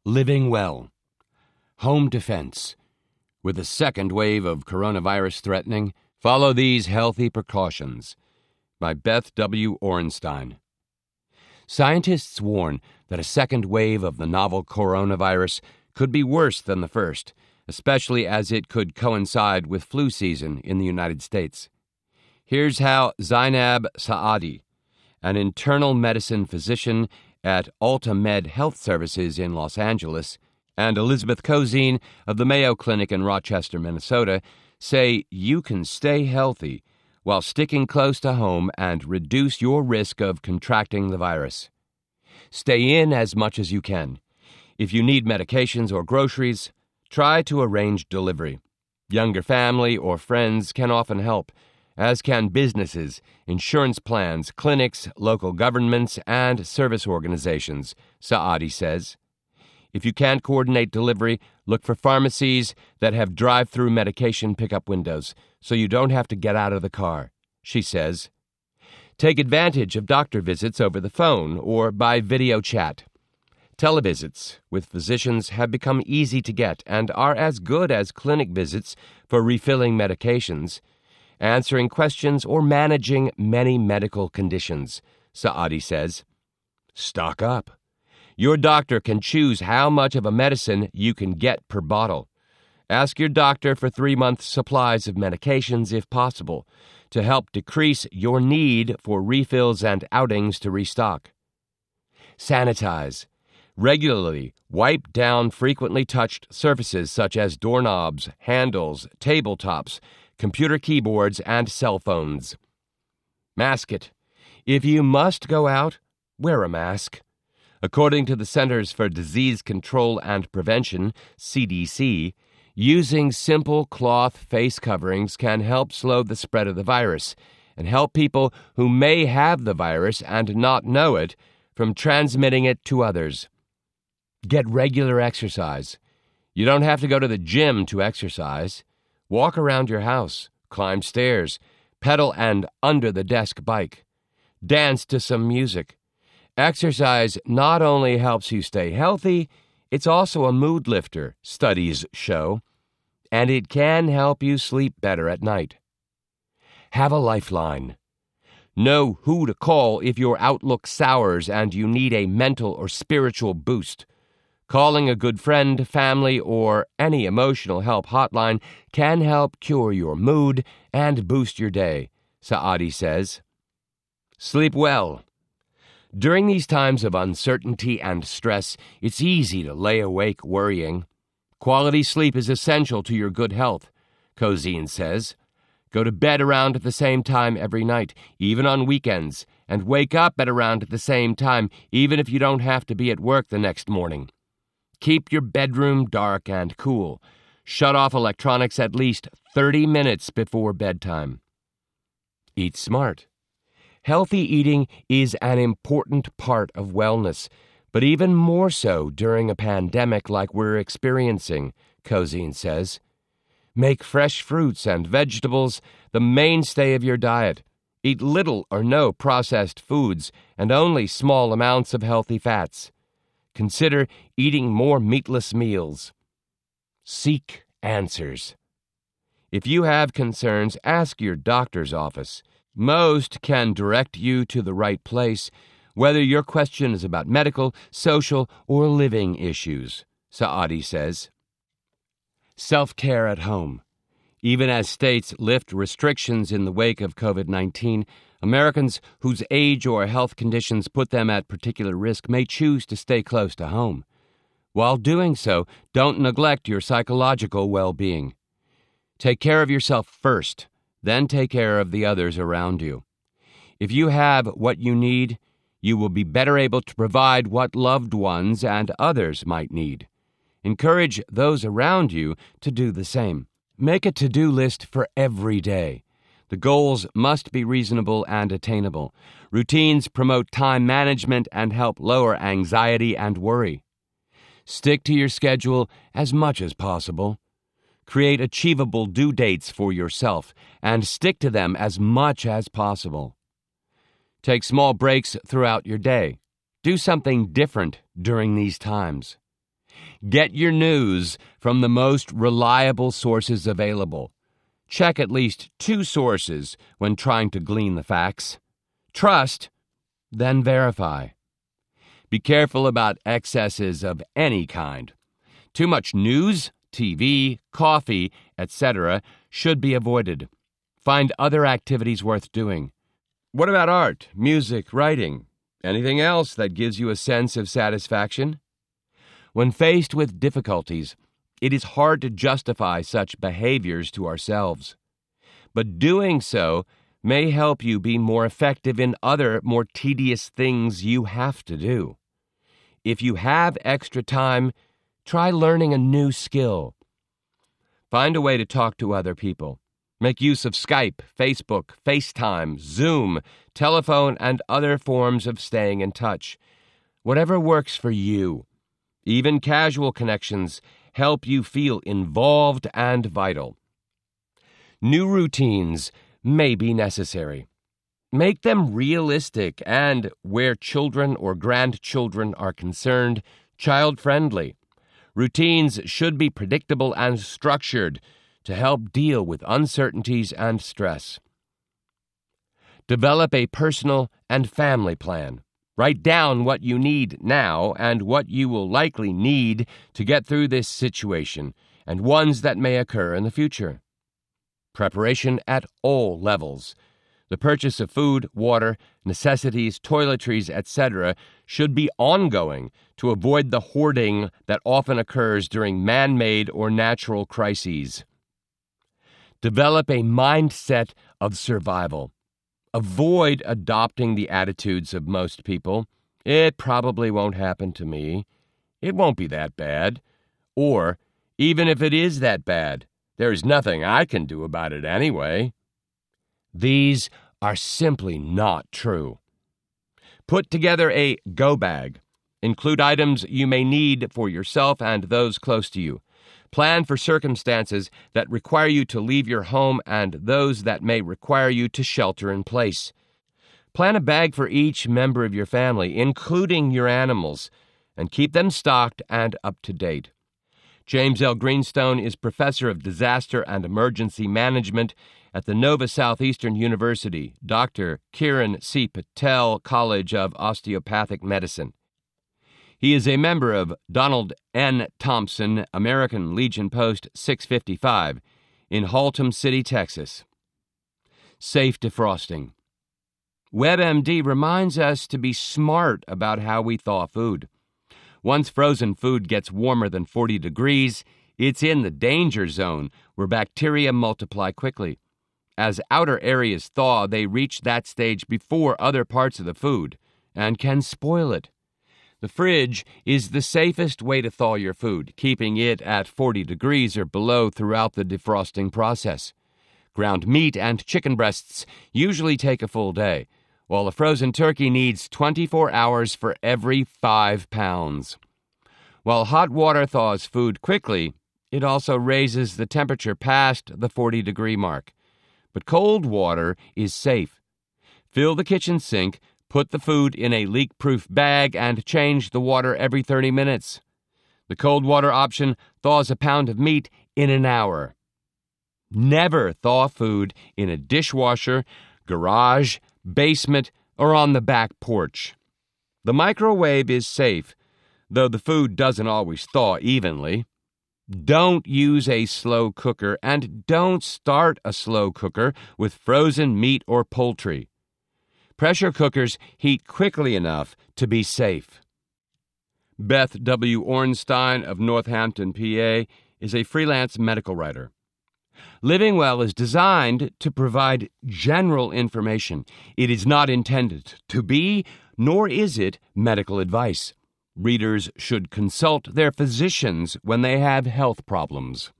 Living well. Home defense. With a second wave of coronavirus threatening, follow these healthy precautions. By Beth W. Orenstein. Scientists warn that a second wave of the novel coronavirus could be worse than the first, especially as it could coincide with flu season in the United States. Here's how Zainab Saadi, an internal medicine physician at AltaMed Health Services in Los Angeles, and Elizabeth Cozine of the Mayo Clinic in Rochester, Minnesota, say you can stay healthy while sticking close to home and reduce your risk of contracting the virus. Stay in as much as you can. If you need medications or groceries, try to arrange delivery. Younger family or friends can often help, as can businesses, insurance plans, clinics, local governments, and service organizations, Saadi says. If you can't coordinate delivery, look for pharmacies that have drive-through medication pickup windows so you don't have to get out of the car, she says. Take advantage of doctor visits over the phone or by video chat. Televisits with physicians have become easy to get and are as good as clinic visits for refilling medications, answering questions, or managing many medical conditions, Saadi says. Stock up. Your doctor can choose how much of a medicine you can get per bottle. Ask your doctor for 3-month supplies of medications if possible, to help decrease your need for refills and outings to restock. Sanitize. Regularly wipe down frequently touched surfaces such as doorknobs, handles, tabletops, computer keyboards, and cell phones. Mask it. If you must go out, wear a mask. According to the Centers for Disease Control and Prevention, CDC, using simple cloth face coverings can help slow the spread of the virus and help people who may have the virus and not know it from transmitting it to others. Get regular exercise. You don't have to go to the gym to exercise. Walk around your house, climb stairs, pedal an under-the-desk bike. Dance to some music. Exercise not only helps you stay healthy, it's also a mood lifter, studies show, and it can help you sleep better at night. Have a lifeline. Know who to call if your outlook sours and you need a mental or spiritual boost. Calling a good friend, family, or any emotional help hotline can help cure your mood and boost your day, Saadi says. Sleep well. During these times of uncertainty and stress, it's easy to lay awake worrying. Quality sleep is essential to your good health, Cozine says. Go to bed around at the same time every night, even on weekends, and wake up at around the same time, even if you don't have to be at work the next morning. Keep your bedroom dark and cool. Shut off electronics at least 30 minutes before bedtime. Eat smart. Healthy eating is an important part of wellness, but even more so during a pandemic like we're experiencing, Cozine says. Make fresh fruits and vegetables the mainstay of your diet. Eat little or no processed foods and only small amounts of healthy fats. Consider eating more meatless meals. Seek answers. If you have concerns, ask your doctor's office. Most can direct you to the right place, whether your question is about medical, social, or living issues, Saadi says. Self-care at home. Even as states lift restrictions in the wake of COVID-19, Americans whose age or health conditions put them at particular risk may choose to stay close to home. While doing so, don't neglect your psychological well-being. Take care of yourself first, then take care of the others around you. If you have what you need, you will be better able to provide what loved ones and others might need. Encourage those around you to do the same. Make a to-do list for every day. The goals must be reasonable and attainable. Routines promote time management and help lower anxiety and worry. Stick to your schedule as much as possible. Create achievable due dates for yourself and stick to them as much as possible. Take small breaks throughout your day. Do something different during these times. Get your news from the most reliable sources available. Check at least 2 sources when trying to glean the facts. Trust, then verify. Be careful about excesses of any kind. Too much news, TV, coffee, etc. should be avoided. Find other activities worth doing. What about art, music, writing? Anything else that gives you a sense of satisfaction? When faced with difficulties, it is hard to justify such behaviors to ourselves. But doing so may help you be more effective in other, more tedious things you have to do. If you have extra time, try learning a new skill. Find a way to talk to other people. Make use of Skype, Facebook, FaceTime, Zoom, telephone, and other forms of staying in touch. Whatever works for you. Even casual connections help you feel involved and vital. New routines may be necessary. Make them realistic and, where children or grandchildren are concerned, child-friendly. Routines should be predictable and structured to help deal with uncertainties and stress. Develop a personal and family plan. Write down what you need now and what you will likely need to get through this situation, and ones that may occur in the future. Preparation at all levels. The purchase of food, water, necessities, toiletries, etc. should be ongoing to avoid the hoarding that often occurs during man-made or natural crises. Develop a mindset of survival. Avoid adopting the attitudes of most people. It probably won't happen to me. It won't be that bad. Or, even if it is that bad, there's nothing I can do about it anyway. These are simply not true. Put together a go bag. Include items you may need for yourself and those close to you. Plan for circumstances that require you to leave your home and those that may require you to shelter in place. Plan a bag for each member of your family, including your animals, and keep them stocked and up to date. James L. Greenstone is professor of disaster and emergency management at the Nova Southeastern University, Dr. Kiran C. Patel College of Osteopathic Medicine. He is a member of Donald N. Thompson American Legion Post 655 in Haltom City, Texas. Safe defrosting. WebMD reminds us to be smart about how we thaw food. Once frozen food gets warmer than 40 degrees, it's in the danger zone where bacteria multiply quickly. As outer areas thaw, they reach that stage before other parts of the food and can spoil it. The fridge is the safest way to thaw your food, keeping it at 40 degrees or below throughout the defrosting process. Ground meat and chicken breasts usually take a full day, while a frozen turkey needs 24 hours for every 5 pounds. While hot water thaws food quickly, it also raises the temperature past the 40-degree mark. But cold water is safe. Fill the kitchen sink, put the food in a leak-proof bag, and change the water every 30 minutes. The cold water option thaws a pound of meat in an hour. Never thaw food in a dishwasher, garage, basement, or on the back porch. The microwave is safe, though the food doesn't always thaw evenly. Don't use a slow cooker, and don't start a slow cooker with frozen meat or poultry. Pressure cookers heat quickly enough to be safe. Beth W. Ornstein of Northampton, PA, is a freelance medical writer. Living Well is designed to provide general information. It is not intended to be, nor is it, medical advice. Readers should consult their physicians when they have health problems.